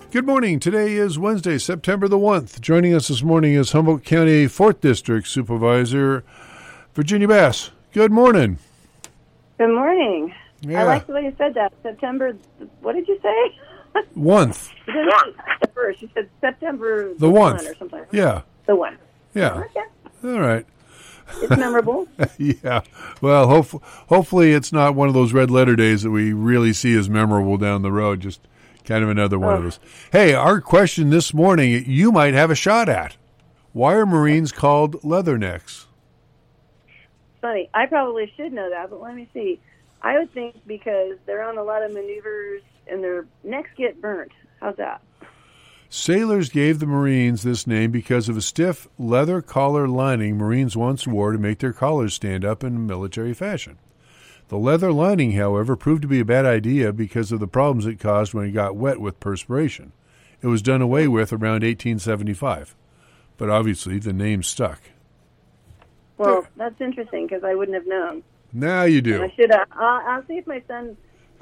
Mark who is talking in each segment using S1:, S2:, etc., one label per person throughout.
S1: Good morning. Today is Wednesday, September the 1st. Joining us this morning is Humboldt County 4th District Supervisor Virginia Bass. Good morning.
S2: Good morning.
S1: Yeah.
S2: I like the way you said that. September, what did you say?
S1: 1st.
S2: The first. You said September
S1: The 1st.
S2: or something.
S1: Yeah.
S2: The 1st.
S1: Yeah.
S2: Okay.
S1: All right.
S2: It's memorable.
S1: Yeah. Well, hopefully it's not one of those red letter days that we really see as memorable down the road. Just kind of another one of those. Hey, our question this morning, you might have a shot at. Why are Marines called leathernecks?
S2: Funny. I probably should know that, but let me see. I would think because they're on a lot of maneuvers and their necks get burnt. How's that?
S1: Sailors gave the Marines this name because of a stiff leather collar lining Marines once wore to make their collars stand up in military fashion. The leather lining, however, proved to be a bad idea because of the problems it caused when it got wet with perspiration. It was done away with around 1875, but obviously the name stuck.
S2: Well, that's interesting because I wouldn't have known.
S1: Now you do.
S2: I should. I'll see if my son.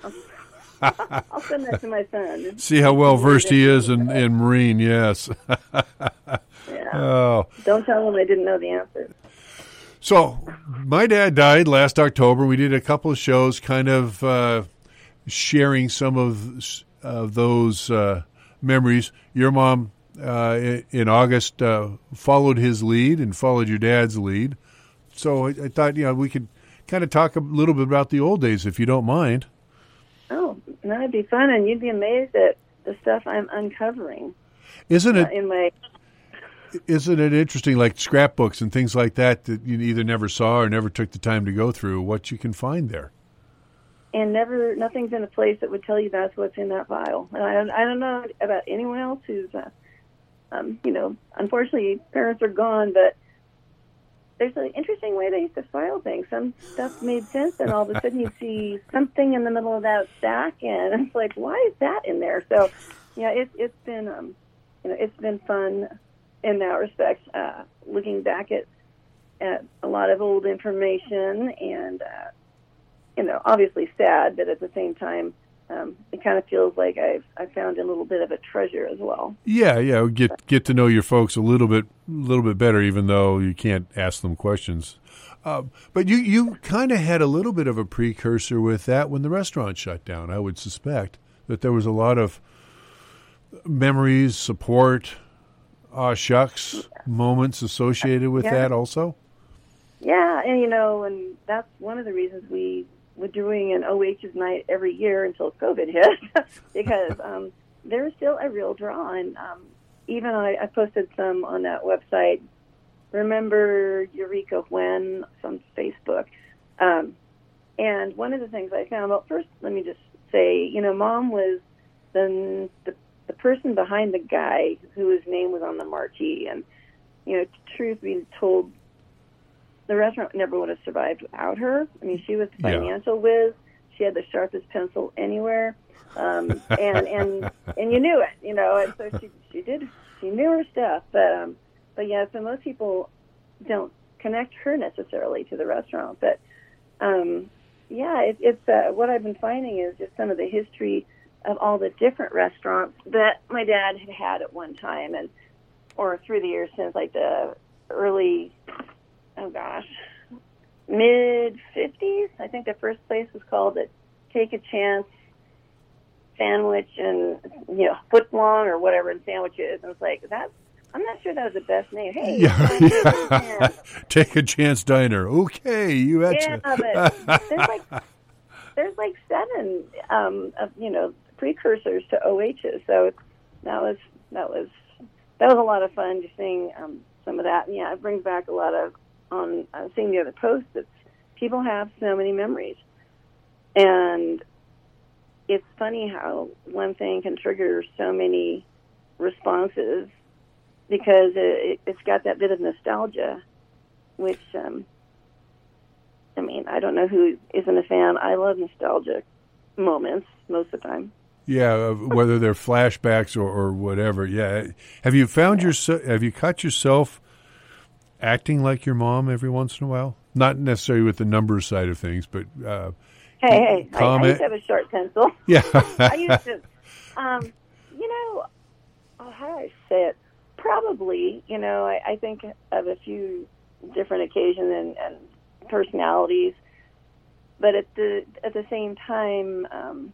S2: I'll send that to my son.
S1: See how well versed he is in Marine. Yes.
S2: Yeah.
S1: Oh.
S2: Don't tell him I didn't know the answer.
S1: So, my dad died last October. We did a couple of shows kind of sharing some of those memories. Your mom, in August, followed his lead and followed your dad's lead. So, I thought, we could kind of talk a little bit about the old days, if you don't mind.
S2: Oh, that'd be fun, and you'd be amazed at the stuff I'm uncovering.
S1: Isn't it?
S2: In my...
S1: Isn't it interesting, like scrapbooks and things like that you either never saw or never took the time to go through, what you can find there?
S2: And nothing's in a place that would tell you that's what's in that file. And I don't know about anyone else who's, unfortunately, parents are gone, but there's an interesting way they used to file things. Some stuff made sense, and all of a sudden you see something in the middle of that stack, and it's like, why is that in there? So, yeah, it's been, it's been fun in that respect, looking back at a lot of old information and, obviously sad, but at the same time, it kind of feels like I've found a little bit of a treasure as well.
S1: Yeah, get to know your folks a little bit better, even though you can't ask them questions. But you kind of had a little bit of a precursor with that when the restaurant shut down. I would suspect that there was a lot of memories, support, shucks moments associated with that also?
S2: Yeah, and that's one of the reasons we were doing an OH's night every year until COVID hit, because there's still a real draw. And even I posted some on that website, Remember Eureka When, on Facebook. And one of the things I found, well, first let me just say, Mom was the person behind the guy whose name was on the marquee. And, truth be told, the restaurant never would have survived without her. I mean, she was the financial whiz. She had the sharpest pencil anywhere. And you knew it, and so she knew her stuff. But yeah, so most people don't connect her necessarily to the restaurant. But, it's what I've been finding is just some of the history of all the different restaurants that my dad had at one time, or through the years since like the early, mid-50s. I think the first place was called the Take a Chance Sandwich and, foot long or whatever in sandwiches. And it's like, I'm not sure that was the best name. Hey,
S1: yeah. Take a Chance Diner. Okay, you had
S2: but there's like 7 of precursors to OHs. So that was a lot of fun just seeing some of that. And it brings back a lot of seeing the other posts that people have so many memories, and it's funny how one thing can trigger so many responses because it's got that bit of nostalgia, which I don't know who isn't a fan. I love nostalgic moments most of the time.
S1: Yeah, whether they're flashbacks or whatever. Yeah, have you found have you caught yourself acting like your mom every once in a while? Not necessarily with the number side of things, but
S2: hey, I used to have a sharp pencil.
S1: Yeah,
S2: I used to. I say it? Probably. I think of a few different occasions and personalities, but at the same time,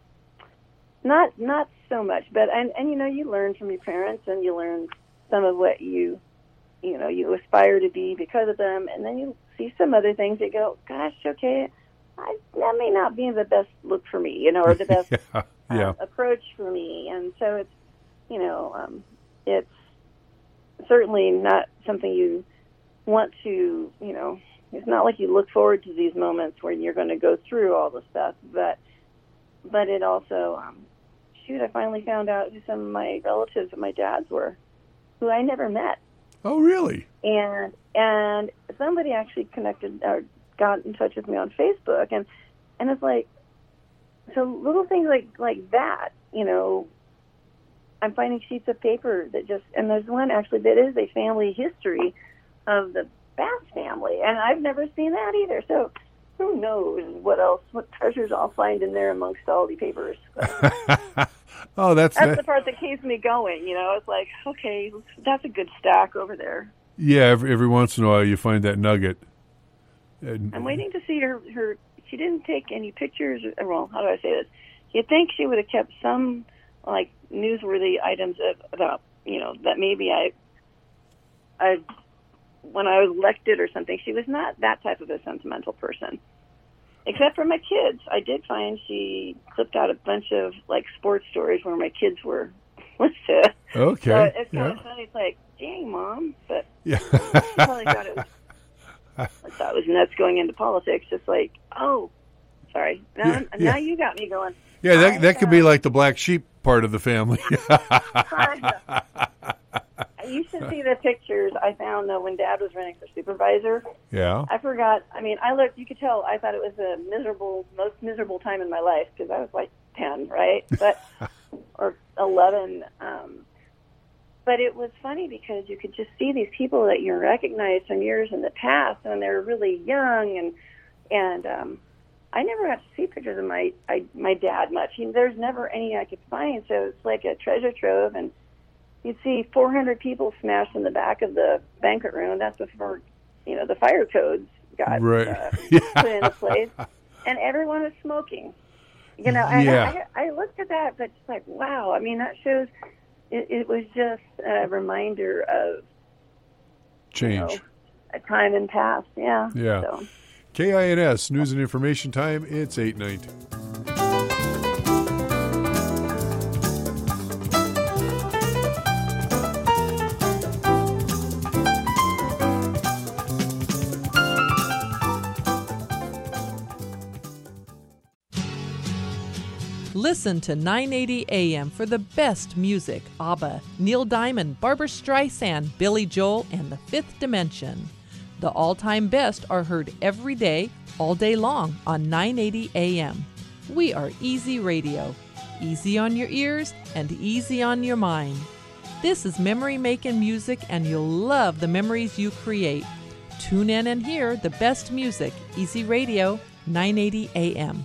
S2: not so much. But and you learn from your parents, and you learn some of what you aspire to be because of them, and then you see some other things that go, gosh, okay, that may not be the best look for me, or the best approach for me, and so it's certainly not something you want to, it's not like you look forward to these moments when you're going to go through all the stuff, but it also, I finally found out who some of my relatives of my dad's were, who I never met.
S1: Oh, really?
S2: And somebody actually connected or got in touch with me on Facebook, and it's like, so little things like that, I'm finding sheets of paper that and there's one actually that is a family history of the Bass family, and I've never seen that either. So who knows what treasures I'll find in there amongst all the papers.
S1: Oh, that's
S2: the part that keeps me going. It's like, okay, that's a good stack over there.
S1: Yeah, every once in a while you find that nugget.
S2: I'm waiting to see her. She didn't take any pictures. Well, how do I say this? You'd think she would have kept some like newsworthy items about that maybe I when I was elected or something. She was not that type of a sentimental person. Except for my kids. I did find she clipped out a bunch of like sports stories where my kids were listed.
S1: Okay.
S2: So it's kind of funny. It's like, dang, Mom. But
S1: yeah.
S2: She probably thought it was nuts going into politics. Just like, oh, sorry. Now you got me going.
S1: Yeah, that could be like the black sheep part of the family.
S2: You should see the pictures I found when Dad was running for supervisor.
S1: Yeah.
S2: I forgot. I mean, I looked. You could tell. I thought it was the most miserable time in my life because I was like 10, right? But or 11. But it was funny because you could just see these people that you recognized from years in the past when they were really young, and I never got to see pictures of my dad much. There's never any I could find, so it's like a treasure trove. And you'd see 400 people smashed in the back of the banquet room. That's before, the fire codes got put into place. And everyone was smoking. I looked at that, but it's like, wow. I mean, that shows it was just a reminder of
S1: change.
S2: A time in past. Yeah.
S1: Yeah.
S2: So.
S1: KINS, News and Information Time. It's 8:19.
S3: Listen to 980 AM for the best music. ABBA, Neil Diamond, Barbra Streisand, Billy Joel, and The Fifth Dimension. The all-time best are heard every day, all day long on 980 AM. We are Easy Radio. Easy on your ears and easy on your mind. This is memory-making music, and you'll love the memories you create. Tune in and hear the best music. Easy Radio, 980 AM.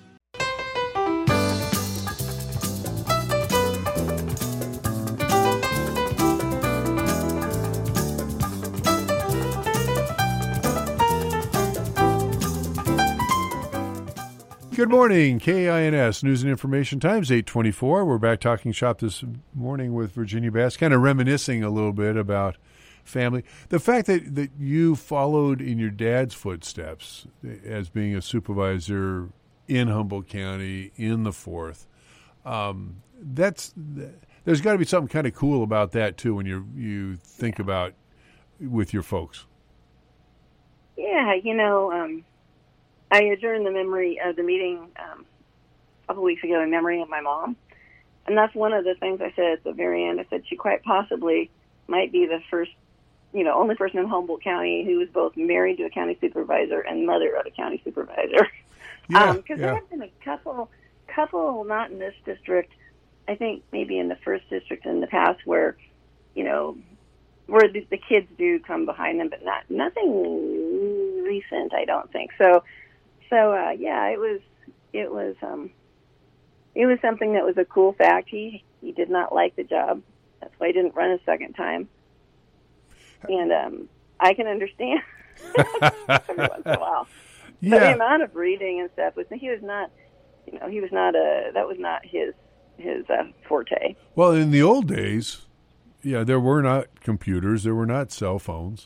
S1: Good morning, KINS, News and Information Times, 8:24. We're back talking shop this morning with Virginia Bass, kind of reminiscing a little bit about family. The fact that you followed in your dad's footsteps as being a supervisor in Humboldt County in the 4th, there's got to be something kind of cool about that, too, when you think about with your folks.
S2: Yeah, I adjourned the meeting a couple weeks ago in memory of my mom. And that's one of the things I said at the very end. I said she quite possibly might be the first, only person in Humboldt County who was both married to a county supervisor and mother of a county supervisor. Because there have been a couple, not in this district, I think maybe in the 1st district in the past where, where the kids do come behind them, but nothing recent, I don't think. So it was something that was a cool fact. He did not like the job. That's so I didn't run a second time. And I can understand every once in a while.
S1: Yeah.
S2: But the amount of reading and stuff he was not that was not his forte.
S1: Well, in the old days, there were not computers, there were not cell phones,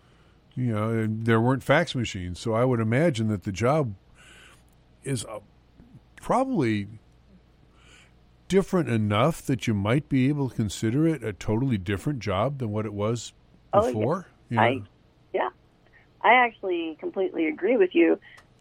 S1: and there weren't fax machines. So I would imagine that the job is probably different enough that you might be able to consider it a totally different job than what it was before.
S2: I actually completely agree with you.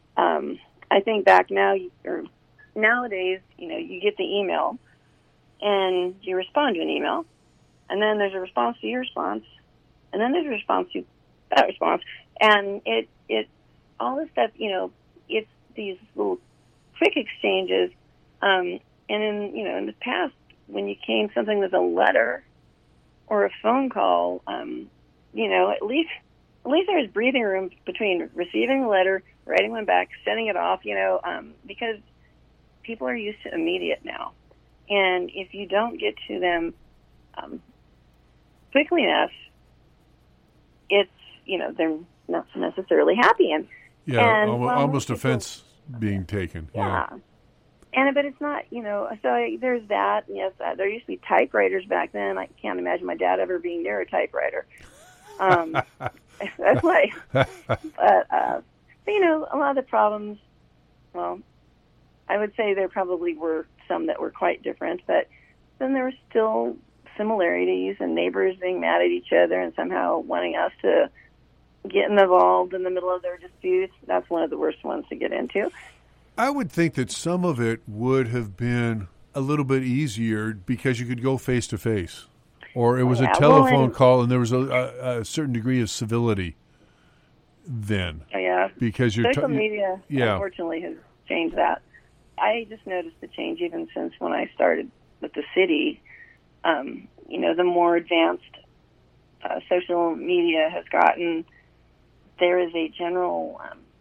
S2: I think back nowadays, you get the email and you respond to an email, and then there's a response to your response, and then there's a response to that response, and it all this stuff, it's these little quick exchanges, and in the past, when you came something with a letter or a phone call, at least there was breathing room between receiving a letter, writing one back, sending it off, because people are used to immediate now. And if you don't get to them quickly enough, it's, they're not necessarily happy. And
S1: almost offense being taken.
S2: Yeah. But it's not, so there's that. Yes, there used to be typewriters back then. I can't imagine my dad ever being near a typewriter. That's why. But a lot of the problems, well, I would say there probably were some that were quite different, but then there were still similarities and neighbors being mad at each other and somehow wanting us to get involved in the middle of their disputes. That's one of the worst ones to get into.
S1: I would think that some of it would have been a little bit easier because you could go face to face, or it was a telephone call and there was a certain degree of civility then.
S2: Yeah,
S1: because
S2: social media unfortunately has changed that. I just noticed the change even since when I started with the city. The more advanced social media has gotten, there is a general.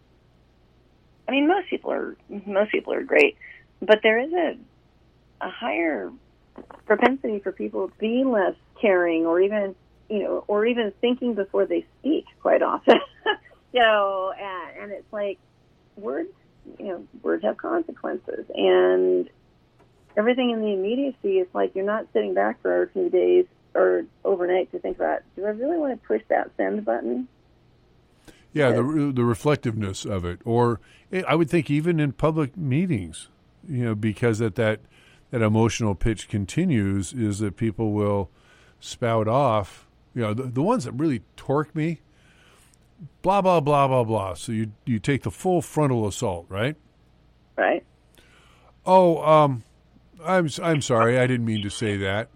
S2: Most people are great, but there is a higher propensity for people to be less caring, or even thinking before they speak quite often. And it's like words have consequences, and everything in the immediacy is like you're not sitting back for a few days or overnight to think about, do I really want to push that send button?
S1: Yeah, the reflectiveness of it, or I would think even in public meetings, because that emotional pitch continues, is that people will spout off, the ones that really torque me, blah, blah, blah, blah, blah. So you take the full frontal assault, right?
S2: Right.
S1: Oh, I'm sorry, I didn't mean to say that.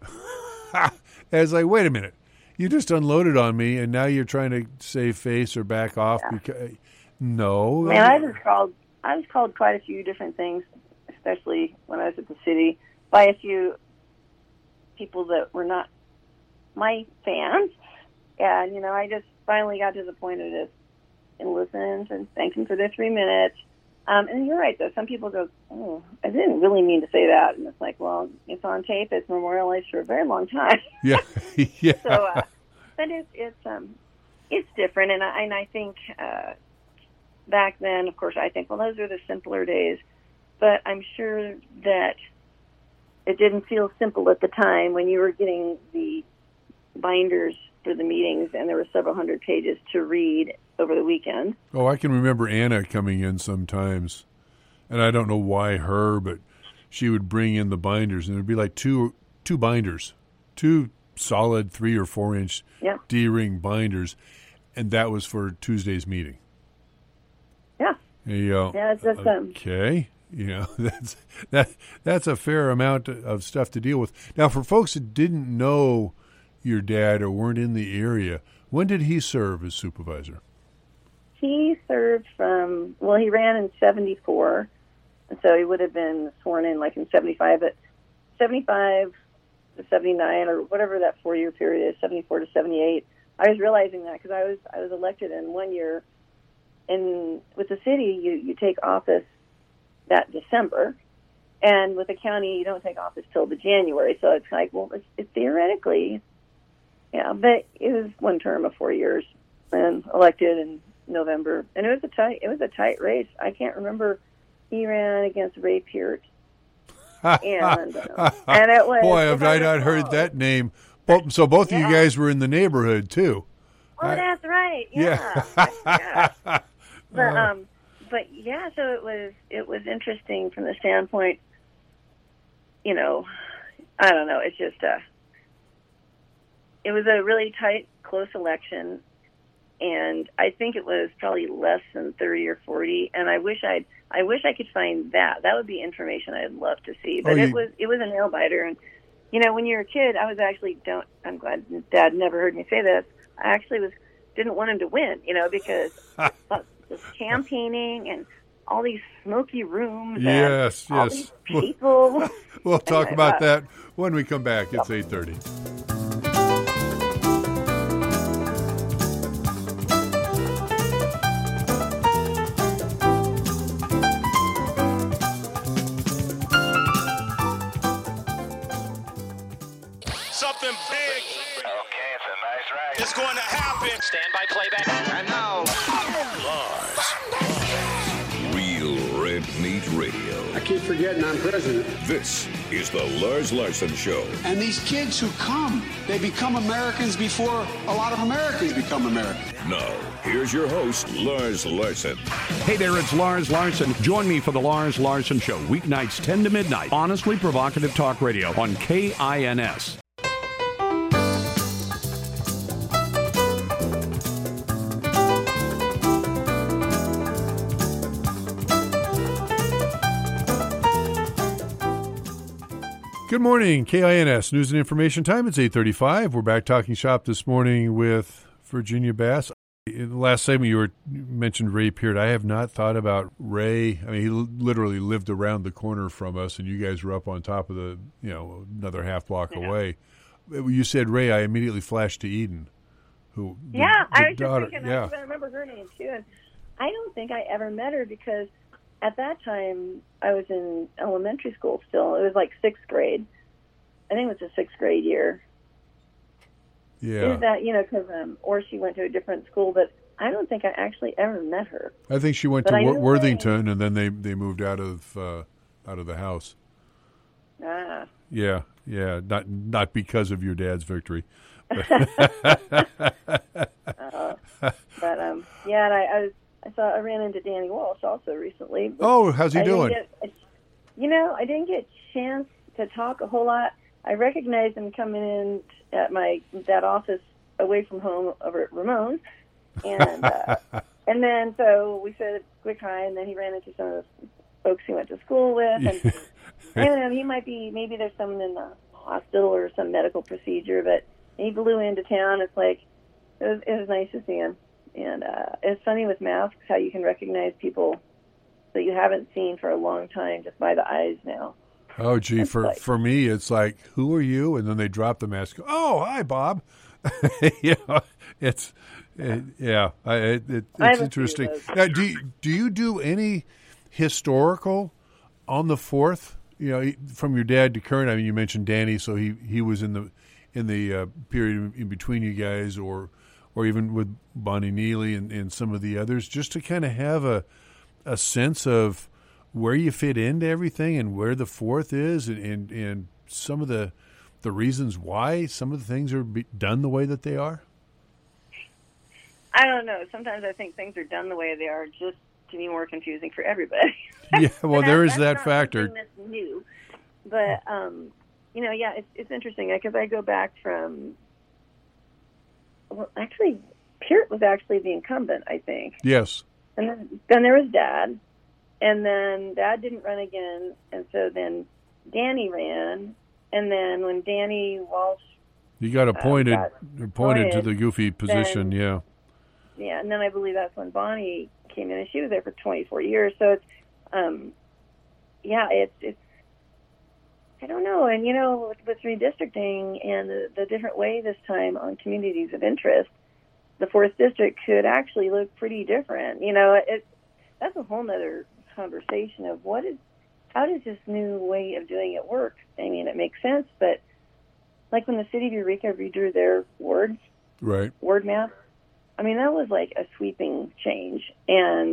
S1: As like, wait a minute. You just unloaded on me, and now you're trying to save face or back off.
S2: Yeah.
S1: Because no,
S2: I was called quite a few different things, especially when I was at the city, by a few people that were not my fans, and I just finally got to the point of just and listened and thanked them for their 3 minutes. And you're right, though. Some people go, "Oh, I didn't really mean to say that," and it's like, well, it's on tape. It's memorialized for a very long time.
S1: Yeah, yeah.
S2: So, but it's different, and I think back then, of course, I think, well, those are the simpler days. But I'm sure that it didn't feel simple at the time when you were getting the binders for the meetings, and there were several hundred pages to read over the weekend.
S1: Oh, I can remember Anna coming in sometimes, and I don't know why her, but she would bring in the binders, and it would be like two binders, two solid 3 or 4 inch D-ring binders, and that was for Tuesday's meeting.
S2: Yeah.
S1: And you go,
S2: yeah, it's just
S1: okay. That's a fair amount of stuff to deal with. Now, for folks that didn't know your dad or weren't in the area, when did he serve as supervisor?
S2: He served he ran in 74, and so he would have been sworn in like in 75, but 75 to 79 or whatever that 4-year period is, 74 to 78. I was realizing that because I was elected in 1 year, and with the city, you take office that December, And with the county, you don't take office till the January. So it's like, well, it's theoretically, yeah. But it was one term of 4 years, and elected in November. And it was a tight race. I can't remember. He ran against Ray Peart. And it was.
S1: Boy, have I not heard that name. So both of you guys were in the neighborhood too.
S2: Oh, that's right. Yeah. But yeah, so it was interesting from the standpoint. You know, I don't know. It's just it was a really tight, close election, and I think it was probably less than 30 or 40. And I wish I could find that. That would be information I'd love to see. But it was a nail biter. And you know, when you're a kid, I was actually I'm glad Dad never heard me say this. I actually didn't want him to win. You know, because this campaigning and all these smoky rooms.
S1: Yes,
S2: and all these people.
S1: We'll talk about that when we come back. It's 8:30.
S4: Something big.
S5: Okay, it's a nice ride.
S4: It's going to happen.
S5: Stand by playback. And now,
S6: Real Red Meat Radio.
S7: I keep forgetting I'm president.
S6: This is the Lars Larson Show.
S7: And these kids who come, they become Americans before a lot of Americans become Americans.
S6: Now, here's your host, Lars Larson.
S8: Hey there, it's Lars Larson. Join me for the Lars Larson Show, weeknights 10 to midnight. Honestly provocative talk radio on KINS.
S1: Good morning, KINS News and Information Time. It's 8:35. We're back talking shop this morning with Virginia Bass. In the last segment, you mentioned Ray Peart. I have not thought about Ray. I mean, he literally lived around the corner from us, and you guys were up on top of another half block away. You said Ray, I immediately flashed to Eden.
S2: I was just thinking, I remember her name too. And I don't think I ever met her because at that time, I was in elementary school still. It was like sixth grade. I think it was the 6th grade year.
S1: Yeah.
S2: Is that, because, or she went to a different school, but I don't think I actually ever met her.
S1: I think she went to Worthington, and then they moved out of the house.
S2: Ah.
S1: Yeah. Not because of your dad's victory.
S2: I ran into Danny Walsh also recently.
S1: Oh, how's he doing?
S2: I didn't get a chance to talk a whole lot. I recognized him coming in at that office away from home over at Ramon's, and and then so we said a quick hi, and then he ran into some of the folks he went to school with, and I don't know, maybe there's someone in the hospital or some medical procedure, but he blew into town. It's like it was nice to see him. And it's funny with masks how you can recognize people that you haven't seen for a long time just by the eyes now.
S1: Oh, gee, for me, it's like, who are you? And then they drop the mask. Oh, hi, Bob. It's interesting. Now, do you do any historical on the 4th? From your dad to current. I mean, you mentioned Danny, so he was in the period in between you guys, or even with Bonnie Neely and some of the others, just to kind of have a sense of where you fit into everything and where the 4th is and some of the reasons why some of the things are done the way that they are?
S2: I don't know. Sometimes I think things are done the way they are just to be more confusing for everybody.
S1: Yeah, well, there is that factor.
S2: That's new. But, it's interesting because I go back from... Well, actually, Peart was actually the incumbent, I think.
S1: Yes.
S2: And then there was Dad, and then Dad didn't run again, and so then Danny ran, and then when Danny Walsh...
S1: You got appointed to the goofy position, yeah.
S2: Yeah, and then I believe that's when Bonnie came in, and she was there for 24 years, so it's... it's I don't know, and with redistricting and the different way this time on communities of interest, the 4th district could actually look pretty different. That's a whole nother conversation of what is how does this new way of doing it work? I mean, it makes sense, but like when the city of Eureka redrew their word map, I mean, that was like a sweeping change. And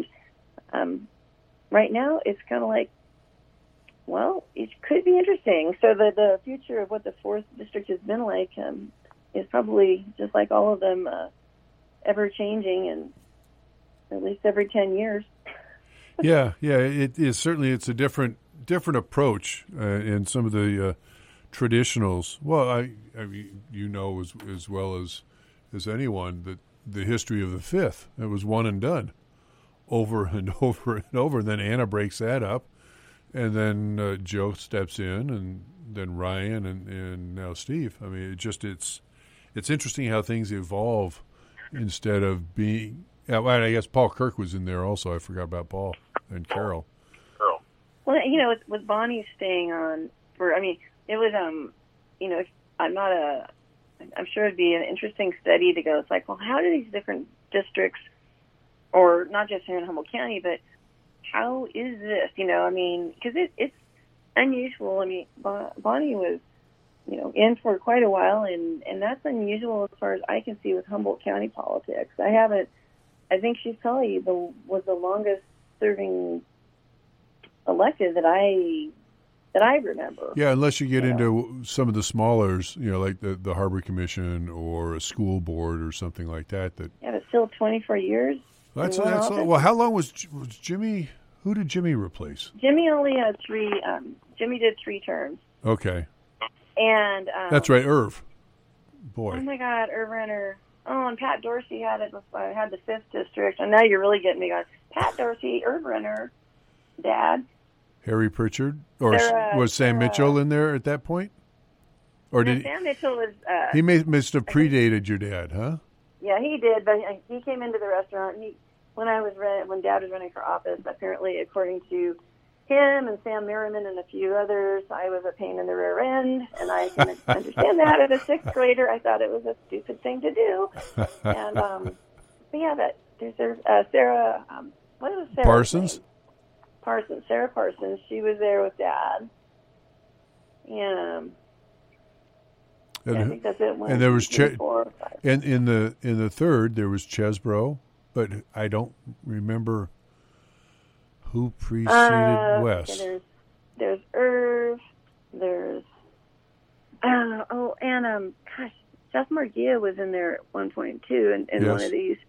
S2: right now, it's kind of like, well, it could be interesting. So the future of what the 4th District has been like is probably just like all of them, ever changing, and at least every 10 years.
S1: Yeah, it is certainly. It's a different approach in some of the traditionals. Well, I mean, you know as well as anyone that the history of the 5th, it was one and done, over and over and over. And then Anna breaks that up, and then Joe steps in, and then Ryan, and now Steve. I mean, it's interesting how things evolve instead of being. Yeah, well, I guess Paul Kirk was in there also. I forgot about Paul and Carol.
S2: Well, you know, with Bonnie staying on for, I mean, it was, you know, I'm sure it'd be an interesting study to go. It's like, well, how do these different districts, or not just here in Humboldt County, but how is this? You know, I mean, because it's unusual. I mean, Bonnie was, you know, in for quite a while, and that's unusual as far as I can see with Humboldt County politics. I think she's probably was the longest serving elected that I remember.
S1: Yeah, unless you get into some of the smallers, you know, like the Harbor Commission or a school board or something like that.
S2: Yeah, but still 24 years.
S1: That's well. How long was Jimmy? Who did Jimmy replace?
S2: Jimmy only had 3. Jimmy did 3 terms.
S1: Okay.
S2: And
S1: that's right, Irv. Boy.
S2: Oh my God, Irv Renner. Oh, and Pat Dorsey had the 5th District, and now you're really getting me going. Pat Dorsey, Irv Renner, Dad.
S1: Harry Pritchard, or was Sam Mitchell in there at that point? Or did
S2: Sam Mitchell was?
S1: He must have predated your dad, huh?
S2: Yeah, he did. But he came into the restaurant. When Dad was running for office, apparently, according to him and Sam Merriman and a few others, I was a pain in the rear end, and I can understand that. As a 6th grader, I thought it was a stupid thing to do. And but yeah, there's Sarah. What was Sarah?
S1: Parsons.
S2: Sarah Parsons. She was there with Dad. Yeah. I think that's it.
S1: And there was and in the 3rd there was Chesbro, but I don't remember who preceded Wes.
S2: Okay, there's Irv. There's and gosh, Jeff Margia was in there at one point too, in
S1: yes.
S2: one of these.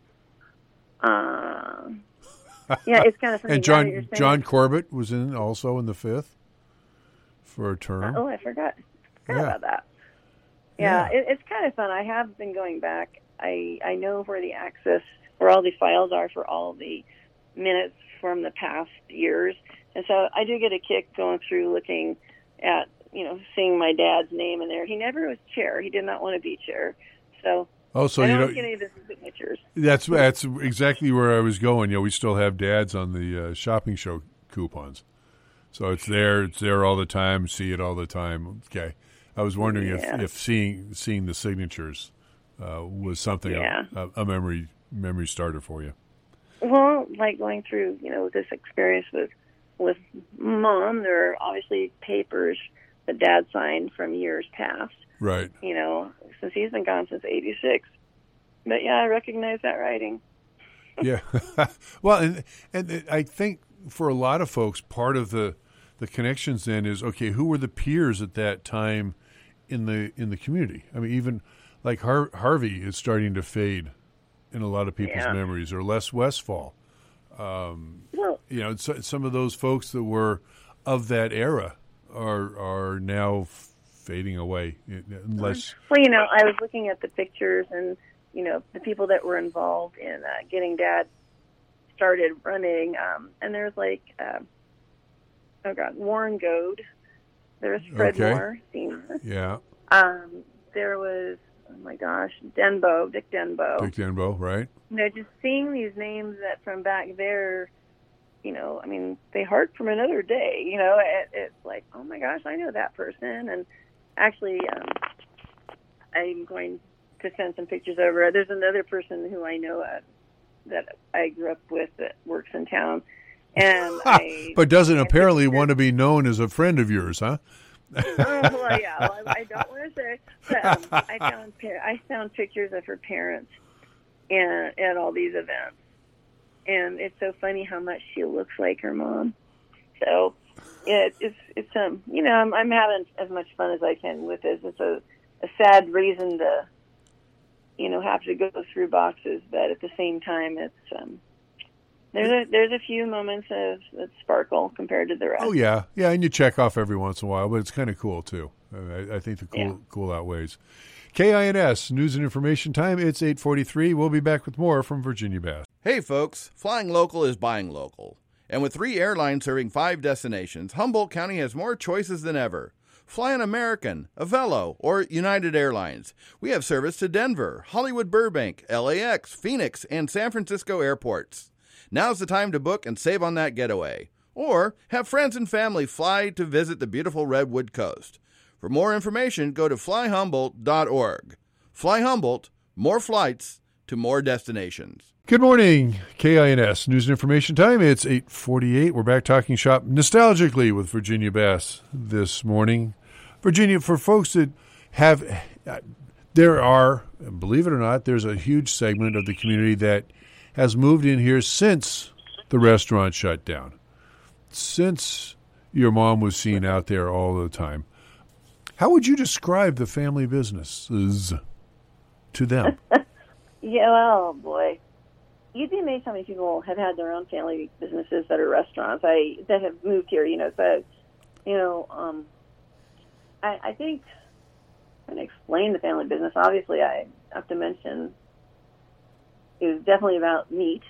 S2: Yeah, it's kind of funny.
S1: And John Corbett was also in the 5th for a term.
S2: I forgot about that. Yeah. It's kind of fun. I have been going back. I know where all the files are for all the minutes from the past years, and so I do get a kick going through looking at, you know, seeing my dad's name in there. He never was chair. He did not want to be chair. So.
S1: So
S2: I
S1: you
S2: don't get any of his signatures.
S1: That's exactly where I was going. You know, we still have dads on the shopping show coupons, so it's there all the time. See it all the time. Okay, I was wondering if seeing the signatures was something a memory starter for you.
S2: Well, like going through, you know, this experience with Mom, there are obviously papers that Dad signed from years past.
S1: Right.
S2: You know, since he's been gone since '86. But yeah, I recognize that writing.
S1: Yeah. Well, and I think for a lot of folks, part of the connections then is, okay, who were the peers at that time in the community? I mean, even like Harvey is starting to fade in a lot of people's memories, or Les Westfall. You know, some of those folks that were of that era are now fading away. Unless,
S2: well, you know, I was looking at the pictures, and you know, the people that were involved in getting Dad started running, and there's like, Warren Goad. There's Fred Moore, Sr.
S1: Yeah.
S2: There was, oh my gosh, Dick Denbo.
S1: Dick Denbo, right?
S2: You know, just seeing these names that from back there, you know, I mean, they hark from another day. You know, it's like, oh my gosh, I know that person. And actually, I'm going to send some pictures over. There's another person who I know that I grew up with that works in town, And
S1: but doesn't apparently want to be known as a friend of yours, huh?
S2: Well, yeah. Well, I don't want to say. But, I found pictures of her parents at all these events, and it's so funny how much she looks like her mom. So it's I'm having as much fun as I can with this. It's a sad reason to have to go through boxes, but at the same time, it's there's a few moments that sparkle compared to the rest.
S1: Oh yeah, and you check off every once in a while, but it's kind of cool too. I think the cool outweighs. KINS News and Information Time. It's 8:43. We'll be back with more from Virginia Bass.
S9: Hey folks, flying local is buying local. And with 3 airlines serving 5 destinations, Humboldt County has more choices than ever. Fly an American, Avelo, or United Airlines. We have service to Denver, Hollywood Burbank, LAX, Phoenix, and San Francisco airports. Now's the time to book and save on that getaway. Or have friends and family fly to visit the beautiful Redwood Coast. For more information, go to flyhumboldt.org. Fly Humboldt, more flights to more destinations.
S1: Good morning, KINS News and Information Time. It's 8:48. We're back talking shop nostalgically with Virginia Bass this morning. Virginia, for folks that there are, believe it or not, there's a huge segment of the community that has moved in here since the restaurant shut down, since your mom was seen out there all the time. How would you describe the family businesses to them?
S2: Yeah, well, boy. You'd be amazed how many people have had their own family businesses that are restaurants that have moved here, So, I think when I explain the family business, obviously I have to mention it was definitely about meat.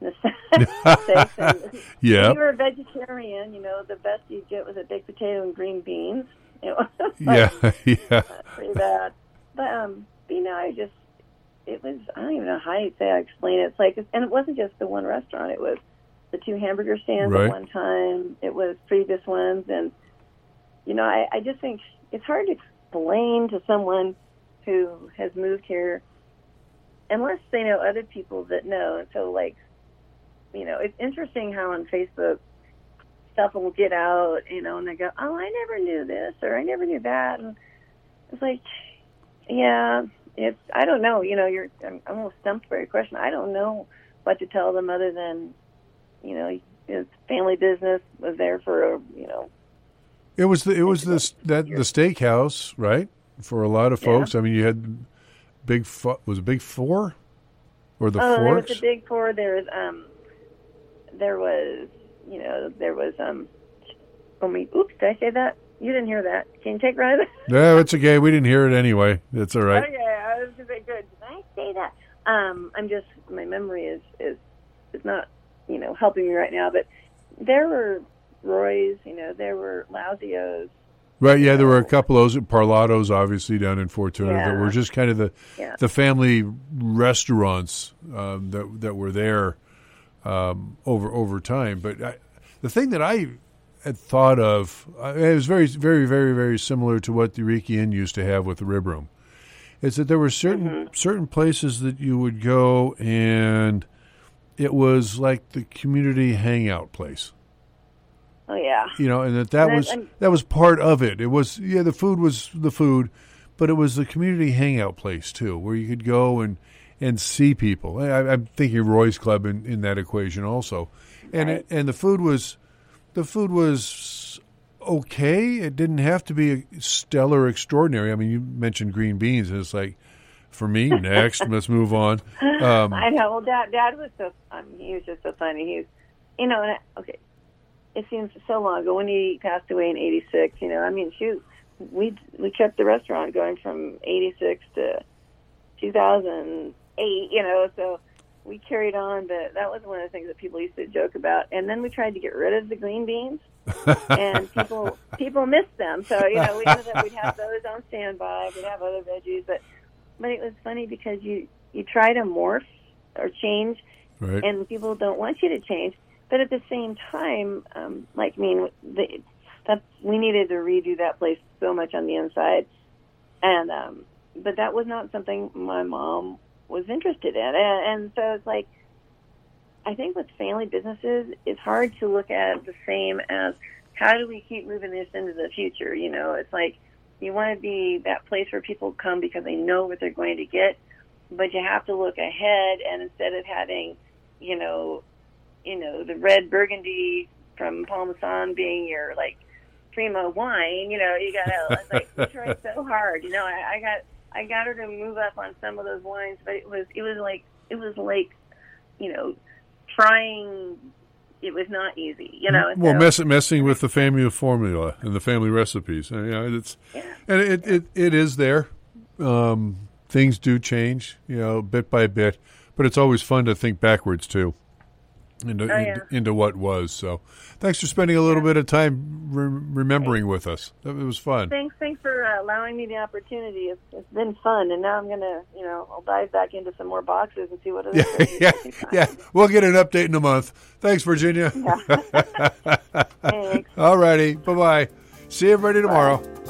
S1: Yeah.
S2: We were a vegetarian, the best you'd get was a baked potato and green beans.
S1: Yeah.
S2: Pretty bad. But, it was, I don't even know how you'd say I explain it. It's like, and it wasn't just the one restaurant. It was the 2 hamburger stands
S1: right.
S2: At one time. It was previous ones. And, I just think it's hard to explain to someone who has moved here unless they know other people that know. And so, it's interesting how on Facebook stuff will get out, and they go, oh, I never knew this or I never knew that. And it's like, yeah. I don't know, I'm almost stumped by your question. I don't know what to tell them other than, it's family business was there for,
S1: It was the steakhouse, right? For a lot of folks. Yeah. I mean, you had was it Big Four or the Forks?
S2: There was the Big Four. There was oops, did I say that? You didn't hear that. Can you take right?
S1: No, it's okay. We didn't hear it anyway. It's all right.
S2: Okay, I was going to say, good. Did I say that? My memory is not, helping me right now, but there were Roy's, there were Lausios.
S1: Right, yeah, there were a couple of those, Parlatos, obviously, down in Fortuna, that were just kind of the family restaurants that were there over time. But the thing that I had thought of, it was very, very, very, very similar to what the Eureka Inn used to have with the Rib Room. Is that there were certain places that you would go and it was like the community hangout place.
S2: Oh yeah.
S1: And that was part of it. It was the food was the food, but it was the community hangout place too, where you could go and see people. I'm thinking of Roy's Club in that equation also, and
S2: right.
S1: The food was okay. It didn't have to be stellar extraordinary. I mean, you mentioned green beans, and it's like, for me, next, let's move on.
S2: I know. Well, Dad was he was just so funny. He's, okay, it seems so long ago when he passed away in '86. Shoot, we kept the restaurant going from '86 to 2008. So we carried on, but that was one of the things that people used to joke about. And then we tried to get rid of the green beans, and people missed them. So we ended up, we'd have those on standby. We'd have other veggies, but it was funny because you try to morph or change,
S1: right.
S2: And people don't want you to change. But at the same time, we needed to redo that place so much on the inside, and but that was not something my mom was interested in, and so it's like I think with family businesses, it's hard to look at the same as how do we keep moving this into the future? You know, it's like you want to be that place where people come because they know what they're going to get, but you have to look ahead, and instead of having, you know, the red Burgundy from Parmesan being your like primo wine, you know, you gotta like try so hard. You know, I got her to move up on some of those wines, but it was like, you know, trying. It was not easy, you know.
S1: Well, messing with the family formula and the family recipes. You know, and it is there. Things do change, you know, bit by bit, but it's always fun to think backwards too, into what was. So, thanks for spending a little bit of time remembering with us. It was fun.
S2: Thanks for allowing me the opportunity. It's been fun, and now I'm gonna, you know, I'll dive back into some more boxes and see what it is.
S1: Yeah. We'll get an update in a month. Thanks, Virginia.
S2: Yeah. Thanks.
S1: All righty. Bye-bye. See everybody tomorrow.
S2: Bye.